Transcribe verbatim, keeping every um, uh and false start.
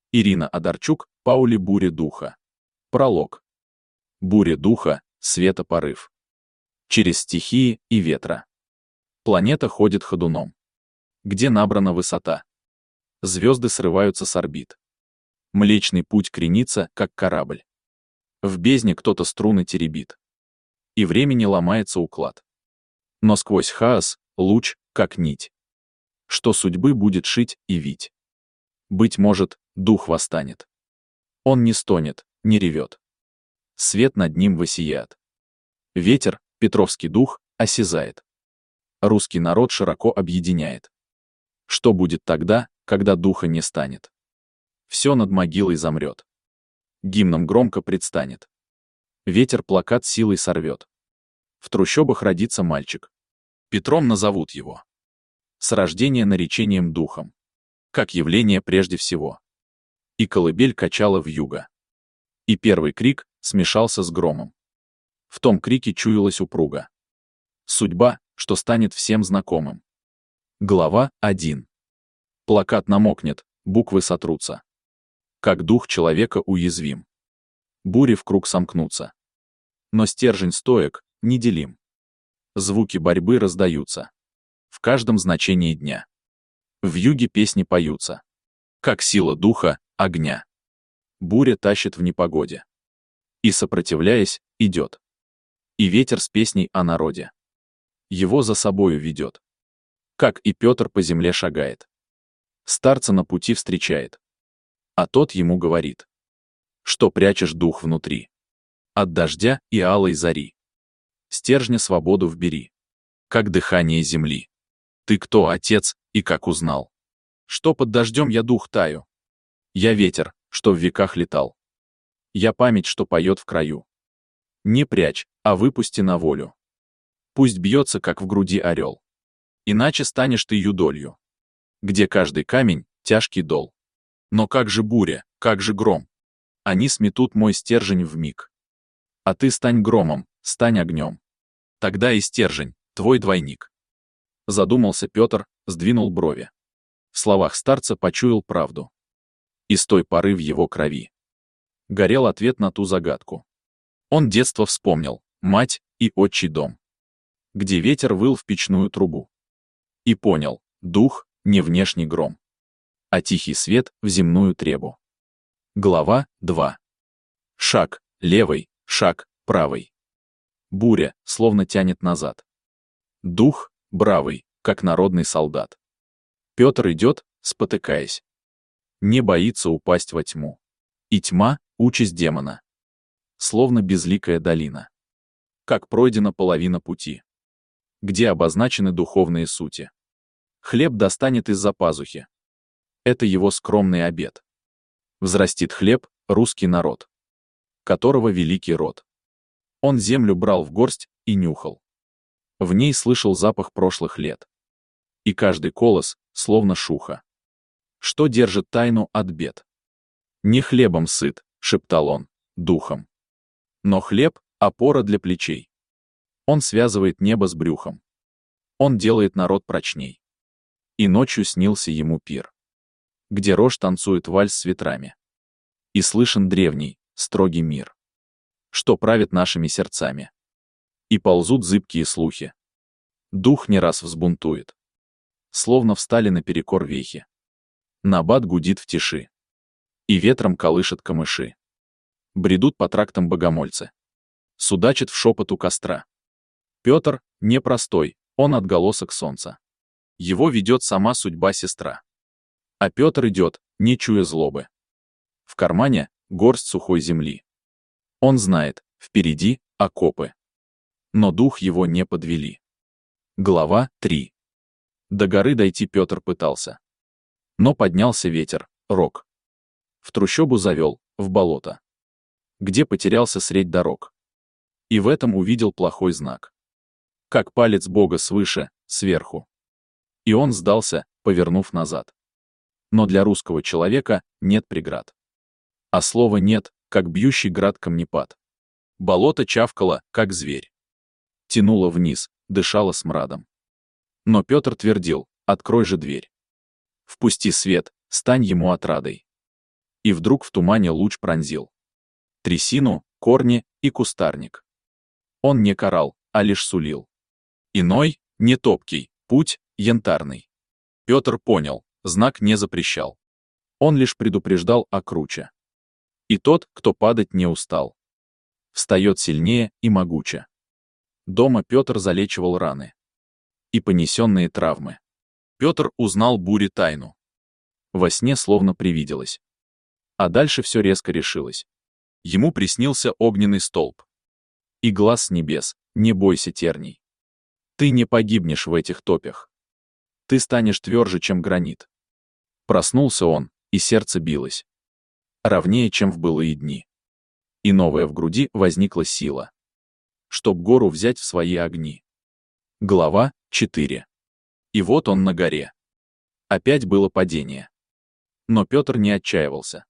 Ирина Одарчук, Паули «Буря духа». Пролог. Буря духа, светопорыв. Через стихии и ветра. Планета ходит ходуном. Где набрана высота. Звезды срываются с орбит. Млечный путь кренится, как корабль. В бездне кто-то струны теребит. И времени ломается уклад. Но сквозь хаос луч, как нить. Что судьбы будет шить и вить. Быть может, дух восстанет. Он не стонет, не ревет. Свет над ним воссияет. Ветер, Петровский дух, осязает. Русский народ широко объединяет. Что будет тогда, когда духа не станет? Все над могилой замрет. Гимном громко предстанет. Ветер плакат силой сорвет. В трущобах родится мальчик. Петром назовут его. С рождения наречением духом. Как явление прежде всего. И колыбель качала вьюга. И первый крик смешался с громом. В том крике чуялась упруга. Судьба, что станет всем знакомым. Глава один. Плакат намокнет, буквы сотрутся. Как дух человека уязвим. Бури в круг сомкнутся. Но стержень стоек, неделим. Звуки борьбы раздаются. В каждом значении дня. В юге песни поются. Как сила духа, огня. Буря тащит в непогоде. И, сопротивляясь, идет. И ветер с песней о народе. Его за собою ведет. Как и Петр по земле шагает. Старца на пути встречает. А тот ему говорит. Что прячешь дух внутри? От дождя и алой зари. Стержня свободу вбери. Как дыхание земли. Ты кто, отец, и как узнал? Что под дождем я дух таю? Я ветер, что в веках летал. Я память, что поет в краю. Не прячь, а выпусти на волю. Пусть бьется, как в груди орел. Иначе станешь ты юдолью. Где каждый камень — тяжкий дол. Но как же буря, как же гром? Они сметут мой стержень вмиг. А ты стань громом, стань огнем. Тогда и стержень, твой двойник. Задумался Петр, сдвинул брови. В словах старца почуял правду. И с той поры в его крови горел ответ на ту загадку. Он детство вспомнил, мать и отчий дом, где ветер выл в печную трубу. И понял, дух — не внешний гром, а тихий свет в земную требу. Глава два. Шаг левый, шаг правый. Буря словно тянет назад. Дух бравый, как народный солдат. Петр идет, спотыкаясь. Не боится упасть во тьму. И тьма — участь демона. Словно безликая долина. Как пройдена половина пути. Где обозначены духовные сути. Хлеб достанет из-за пазухи. Это его скромный обет. Взрастит хлеб русский народ, которого великий род. Он землю брал в горсть и нюхал. В ней слышал запах прошлых лет. И каждый колос, словно шуха. Что держит тайну от бед? Не хлебом сыт, шептал он, духом. Но хлеб — опора для плечей. Он связывает небо с брюхом. Он делает народ прочней. И ночью снился ему пир, где рожь танцует вальс с ветрами. И слышен древний, строгий мир, что правит нашими сердцами. И ползут зыбкие слухи. Дух не раз взбунтует. Словно встали наперекор вехи. Набат гудит в тиши. И ветром колышет камыши. Бредут по трактам богомольцы. Судачат в шепот у костра. Петр непростой, он отголосок солнца. Его ведет сама судьба-сестра. А Петр идет, не чуя злобы. В кармане горсть сухой земли. Он знает, впереди окопы. Но дух его не подвели. Глава три. До горы дойти Петр пытался. Но поднялся ветер, рок. В трущобу завел, в болото. Где потерялся средь дорог. И в этом увидел плохой знак. Как палец Бога свыше, сверху. И он сдался, повернув назад. Но для русского человека нет преград. А слова «нет», как бьющий град камнепад. Болото чавкало, как зверь. Тянуло вниз, дышало смрадом. Но Петр твердил: «Открой же дверь. Впусти свет, стань ему отрадой». И вдруг в тумане луч пронзил трясину, корни и кустарник. Он не карал, а лишь сулил иной, не топкий, путь янтарный. Петр понял, знак не запрещал. Он лишь предупреждал о круче. И тот, кто падать не устал, встает сильнее и могуче. Дома Петр залечивал раны и понесенные травмы. Петр узнал бури тайну. Во сне словно привиделось. А дальше все резко решилось. Ему приснился огненный столб. И глаз с небес: не бойся терний. Ты не погибнешь в этих топях. Ты станешь тверже, чем гранит. Проснулся он, и сердце билось ровнее, чем в былые дни. И новая в груди возникла сила, чтоб гору взять в свои огни. Глава четыре. И вот он на горе. Опять было падение. Но Петр не отчаивался.